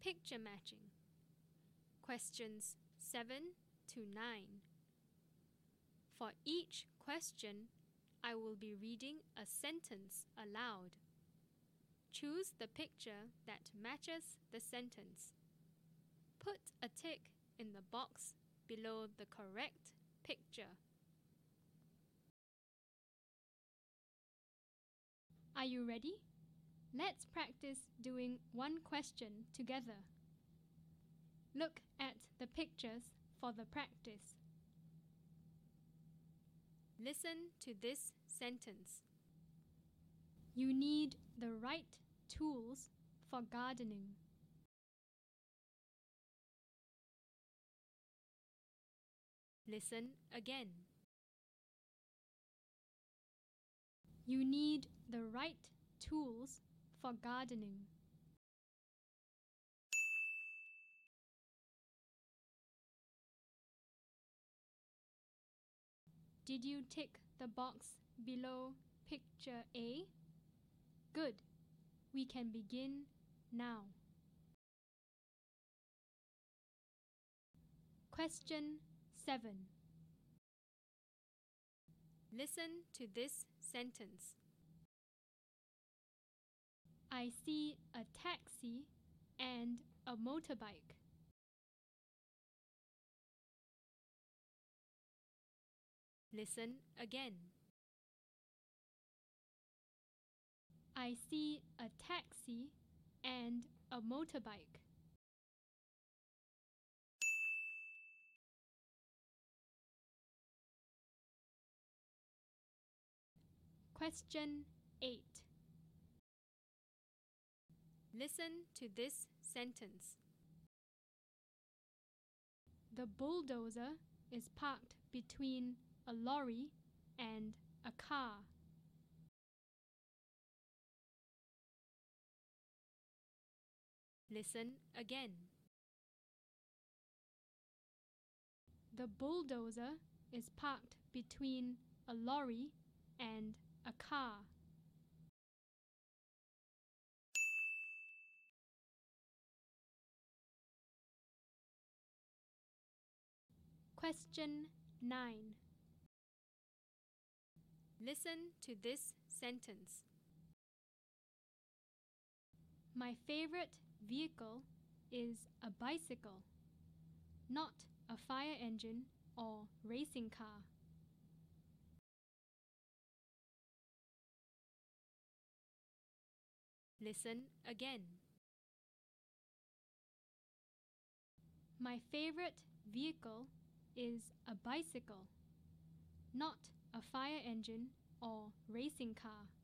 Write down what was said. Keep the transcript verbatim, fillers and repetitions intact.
Picture matching. Questions seven to nine. For each question, I will be reading a sentence aloud. Choose the picture that matches the sentence. Put a tick in the box below the correct picture. Are you ready? Let's practice doing one question together. Look at the pictures for the practice. Listen to this sentence. You need the right tools for gardening. Listen again. You need the right tools for gardening. Did you tick the box below picture A? Good. We can begin now. Question seven. Listen to this sentence. I see a taxi and a motorbike. Listen again. I see a taxi and a motorbike. Question eight. Listen to this sentence. The bulldozer is parked between a lorry and a car. Listen again. The bulldozer is parked between a lorry and a car. Question nine. Listen to this sentence. My favorite vehicle is a bicycle, not a fire engine or racing car. Listen again. My favorite vehicle is a bicycle, not a fire engine or racing car.